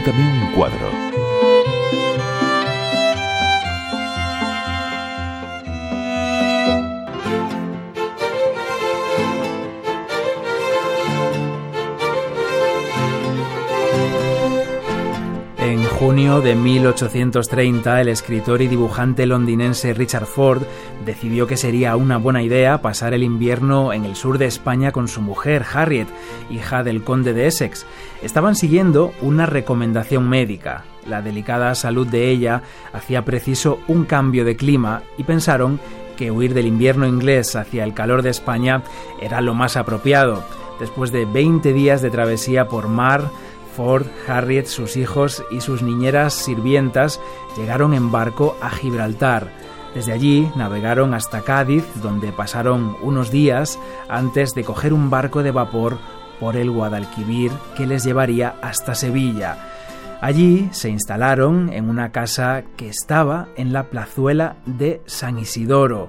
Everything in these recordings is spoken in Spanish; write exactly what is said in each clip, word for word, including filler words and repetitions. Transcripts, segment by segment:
Píntame un cuadro. En junio de mil ochocientos treinta, el escritor y dibujante londinense Richard Ford decidió que sería una buena idea pasar el invierno en el sur de España con su mujer, Harriet, hija del conde de Essex. Estaban siguiendo una recomendación médica. La delicada salud de ella hacía preciso un cambio de clima y pensaron que huir del invierno inglés hacia el calor de España era lo más apropiado. Después de veinte días de travesía por mar, Ford, Harriet, sus hijos y sus niñeras sirvientas llegaron en barco a Gibraltar. Desde allí navegaron hasta Cádiz, donde pasaron unos días antes de coger un barco de vapor por el Guadalquivir que les llevaría hasta Sevilla. Allí se instalaron en una casa que estaba en la plazuela de San Isidoro.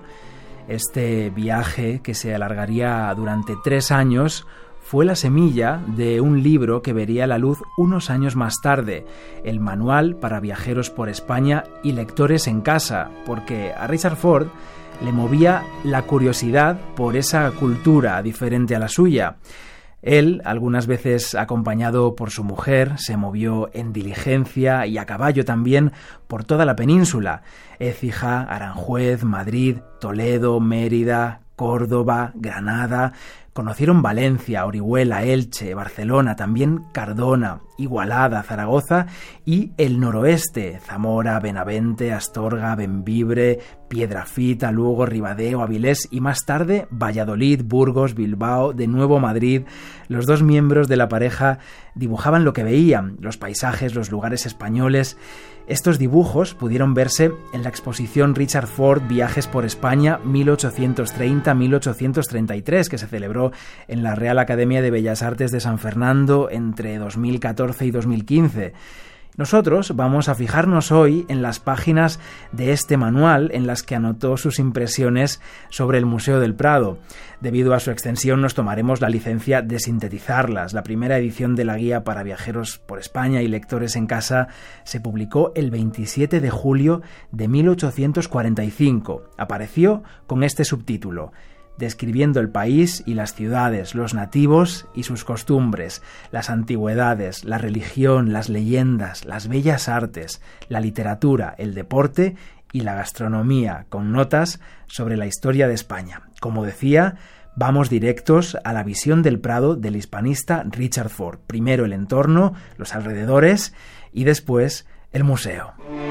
Este viaje, que se alargaría durante tres años, fue la semilla de un libro que vería la luz unos años más tarde, el Manual para viajeros por España y lectores en casa, porque a Richard Ford le movía la curiosidad por esa cultura diferente a la suya. Él, algunas veces acompañado por su mujer, se movió en diligencia y a caballo también por toda la península: Écija, Aranjuez, Madrid, Toledo, Mérida, Córdoba, Granada. Conocieron Valencia, Orihuela, Elche, Barcelona, también Cardona, Igualada, Zaragoza y el noroeste: Zamora, Benavente, Astorga, Bembibre, Piedrafita, Lugo, Ribadeo, Avilés y más tarde Valladolid, Burgos, Bilbao, de nuevo Madrid. Los dos miembros de la pareja dibujaban lo que veían, los paisajes, los lugares españoles. Estos dibujos pudieron verse en la exposición Richard Ford Viajes por España mil ochocientos treinta a mil ochocientos treinta y tres, que se celebró en la Real Academia de Bellas Artes de San Fernando entre dos mil catorce y dos mil quince. Nosotros vamos a fijarnos hoy en las páginas de este manual en las que anotó sus impresiones sobre el Museo del Prado. Debido a su extensión nos tomaremos la licencia de sintetizarlas. La primera edición de la Guía para Viajeros por España y Lectores en Casa se publicó el veintisiete de julio de mil ochocientos cuarenta y cinco. Apareció con este subtítulo: describiendo el país y las ciudades, los nativos y sus costumbres, las antigüedades, la religión, las leyendas, las bellas artes, la literatura, el deporte y la gastronomía, con notas sobre la historia de España. Como decía, vamos directos a la visión del Prado del hispanista Richard Ford. Primero el entorno, los alrededores y después el museo.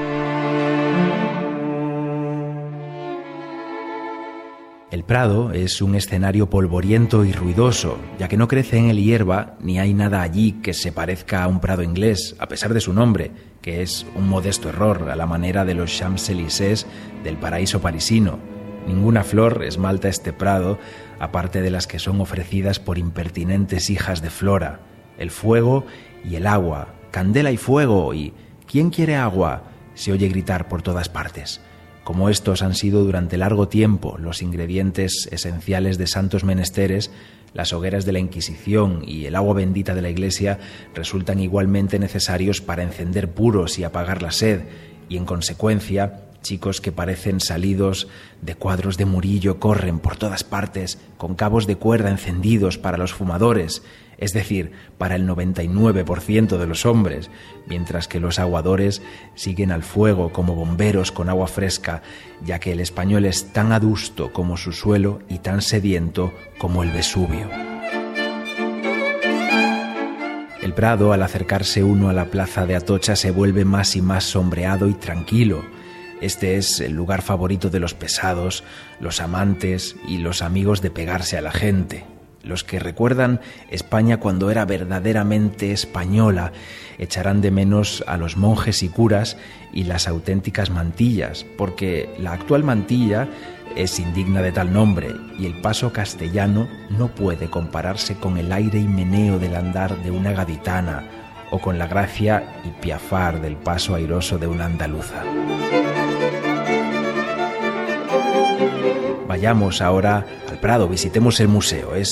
El Prado es un escenario polvoriento y ruidoso, ya que no crece en él hierba ni hay nada allí que se parezca a un prado inglés, a pesar de su nombre, que es un modesto error a la manera de los Champs-Élysées del paraíso parisino. Ninguna flor esmalta este prado, aparte de las que son ofrecidas por impertinentes hijas de Flora. El fuego y el agua, candela y fuego y ¿quién quiere agua?, se oye gritar por todas partes. Como estos han sido durante largo tiempo los ingredientes esenciales de santos menesteres, las hogueras de la Inquisición y el agua bendita de la Iglesia resultan igualmente necesarios para encender puros y apagar la sed, y en consecuencia, chicos que parecen salidos de cuadros de Murillo corren por todas partes con cabos de cuerda encendidos para los fumadores, es decir, para el noventa y nueve por ciento de los hombres, mientras que los aguadores siguen al fuego como bomberos con agua fresca, ya que el español es tan adusto como su suelo y tan sediento como el Vesubio. El Prado, al acercarse uno a la plaza de Atocha, se vuelve más y más sombreado y tranquilo. Este es el lugar favorito de los pesados, los amantes y los amigos de pegarse a la gente. Los que recuerdan España cuando era verdaderamente española echarán de menos a los monjes y curas y las auténticas mantillas, porque la actual mantilla es indigna de tal nombre y el paso castellano no puede compararse con el aire y meneo del andar de una gaditana o con la gracia y piafar del paso airoso de una andaluza. Vayamos ahora al Prado, visitemos el museo. Es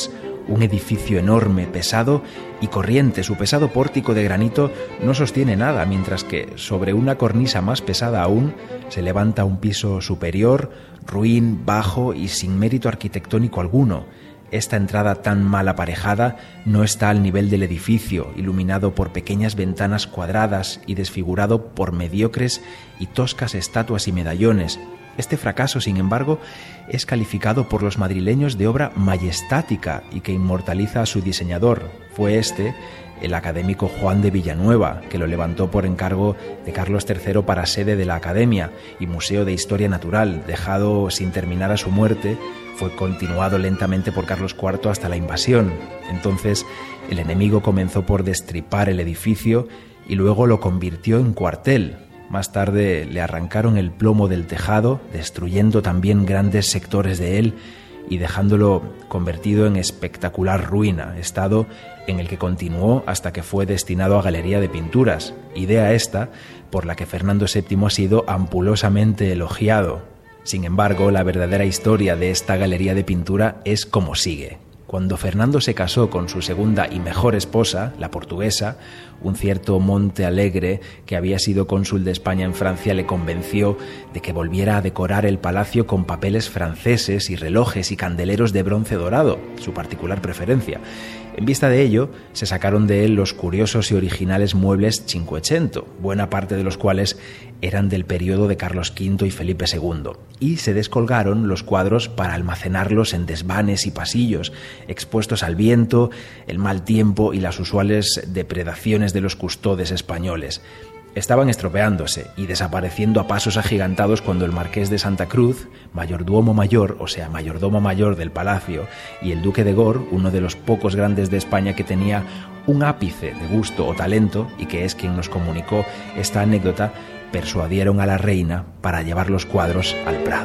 un edificio enorme, pesado y corriente. Su pesado pórtico de granito no sostiene nada, mientras que sobre una cornisa más pesada aún se levanta un piso superior, ruin, bajo y sin mérito arquitectónico alguno. Esta entrada tan mal aparejada no está al nivel del edificio, iluminado por pequeñas ventanas cuadradas y desfigurado por mediocres y toscas estatuas y medallones. Este fracaso, sin embargo, es calificado por los madrileños de obra majestática y que inmortaliza a su diseñador. Fue este el académico Juan de Villanueva, que lo levantó por encargo de Carlos tercero para sede de la Academia y Museo de Historia Natural. Dejado sin terminar a su muerte, fue continuado lentamente por Carlos cuarto hasta la invasión. Entonces, el enemigo comenzó por destripar el edificio y luego lo convirtió en cuartel. Más tarde le arrancaron el plomo del tejado, destruyendo también grandes sectores de él y dejándolo convertido en espectacular ruina, estado en el que continuó hasta que fue destinado a galería de pinturas, idea esta por la que Fernando séptimo ha sido ampulosamente elogiado. Sin embargo, la verdadera historia de esta galería de pintura es como sigue. Cuando Fernando se casó con su segunda y mejor esposa, la portuguesa, un cierto Monte Alegre, que había sido cónsul de España en Francia, le convenció de que volviera a decorar el palacio con papeles franceses y relojes y candeleros de bronce dorado, su particular preferencia. En vista de ello, se sacaron de él los curiosos y originales muebles Cinquecento, buena parte de los cuales eran del periodo de Carlos quinto y Felipe segundo, y se descolgaron los cuadros para almacenarlos en desvanes y pasillos, expuestos al viento, el mal tiempo y las usuales depredaciones de los custodes españoles. Estaban estropeándose y desapareciendo a pasos agigantados cuando el marqués de Santa Cruz, mayordomo mayor, o sea, mayordomo mayor del palacio, y el duque de Gor, uno de los pocos grandes de España que tenía un ápice de gusto o talento, y que es quien nos comunicó esta anécdota, persuadieron a la reina para llevar los cuadros al Prado.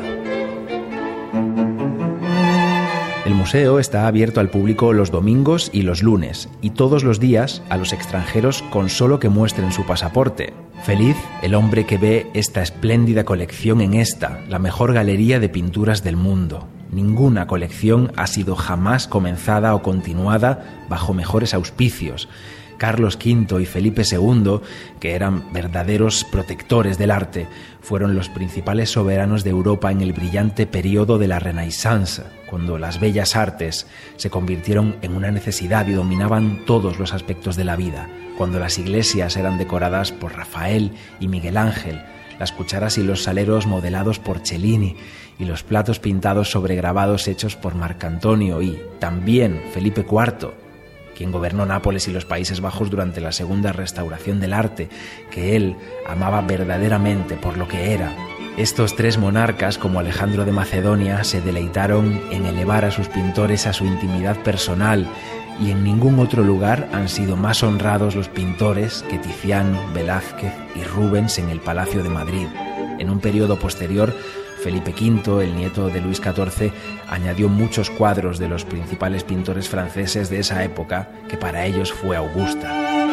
El museo está abierto al público los domingos y los lunes, y todos los días a los extranjeros con solo que muestren su pasaporte. Feliz el hombre que ve esta espléndida colección en esta, la mejor galería de pinturas del mundo. Ninguna colección ha sido jamás comenzada o continuada bajo mejores auspicios. Carlos quinto y Felipe segundo, que eran verdaderos protectores del arte, fueron los principales soberanos de Europa en el brillante período de la Renaissance, cuando las bellas artes se convirtieron en una necesidad y dominaban todos los aspectos de la vida, cuando las iglesias eran decoradas por Rafael y Miguel Ángel, las cucharas y los saleros modelados por Cellini y los platos pintados sobre grabados hechos por Marcantonio y también Felipe cuarto, quien gobernó Nápoles y los Países Bajos durante la segunda restauración del arte, que él amaba verdaderamente por lo que era. Estos tres monarcas, como Alejandro de Macedonia, se deleitaron en elevar a sus pintores a su intimidad personal, y en ningún otro lugar han sido más honrados los pintores que Tiziano, Velázquez y Rubens en el Palacio de Madrid. En un periodo posterior, Felipe quinto, el nieto de Luis catorce, añadió muchos cuadros de los principales pintores franceses de esa época, que para ellos fue augusta.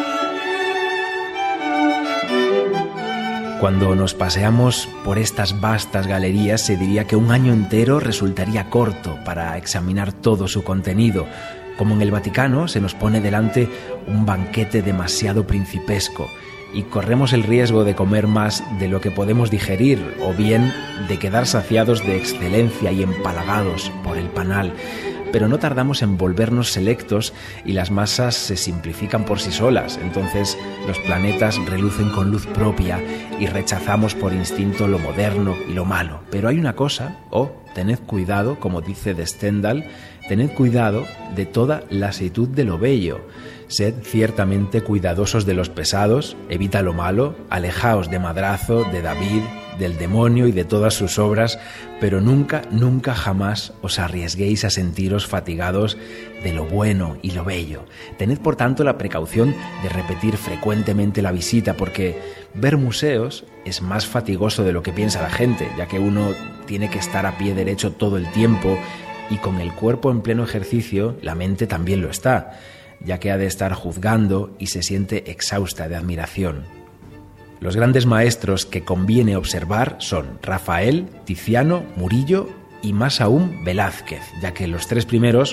Cuando nos paseamos por estas vastas galerías, se diría que un año entero resultaría corto para examinar todo su contenido. Como en el Vaticano, se nos pone delante un banquete demasiado principesco, y corremos el riesgo de comer más de lo que podemos digerir, o bien de quedar saciados de excelencia y empalagados por el panal. Pero no tardamos en volvernos selectos y las masas se simplifican por sí solas. Entonces los planetas relucen con luz propia y rechazamos por instinto lo moderno y lo malo. Pero hay una cosa, o oh, tened cuidado, como dice de Stendhal, tened cuidado de toda lasitud de lo bello. Sed ciertamente cuidadosos de los pesados, evita lo malo, alejaos de Madrazo, de David, del demonio y de todas sus obras, pero nunca, nunca jamás os arriesguéis a sentiros fatigados de lo bueno y lo bello. Tened por tanto la precaución de repetir frecuentemente la visita, porque ver museos es más fatigoso de lo que piensa la gente, ya que uno tiene que estar a pie derecho todo el tiempo, y con el cuerpo en pleno ejercicio, la mente también lo está, ya que ha de estar juzgando y se siente exhausta de admiración. Los grandes maestros que conviene observar son Rafael, Tiziano, Murillo y más aún Velázquez, ya que los tres primeros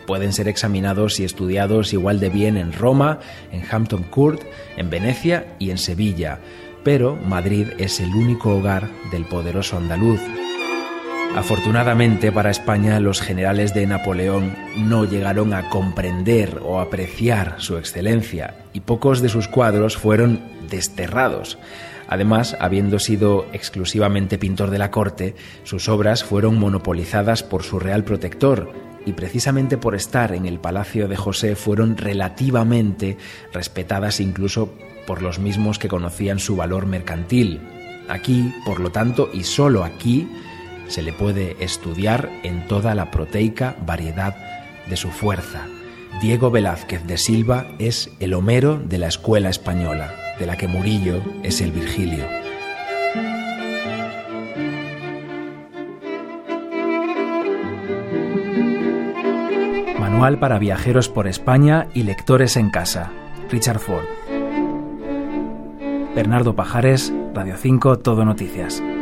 pueden ser examinados y estudiados igual de bien en Roma, en Hampton Court, en Venecia y en Sevilla, pero Madrid es el único hogar del poderoso andaluz. Afortunadamente para España, los generales de Napoleón no llegaron a comprender o apreciar su excelencia y pocos de sus cuadros fueron desterrados. Además, habiendo sido exclusivamente pintor de la corte, sus obras fueron monopolizadas por su real protector y precisamente por estar en el Palacio de José fueron relativamente respetadas incluso por los mismos que conocían su valor mercantil. Aquí, por lo tanto, y solo aquí, se le puede estudiar en toda la proteica variedad de su fuerza. Diego Velázquez de Silva es el Homero de la escuela española, de la que Murillo es el Virgilio. Manual para viajeros por España y lectores en casa. Richard Ford. Bernardo Pajares, Radio cinco, Todo Noticias.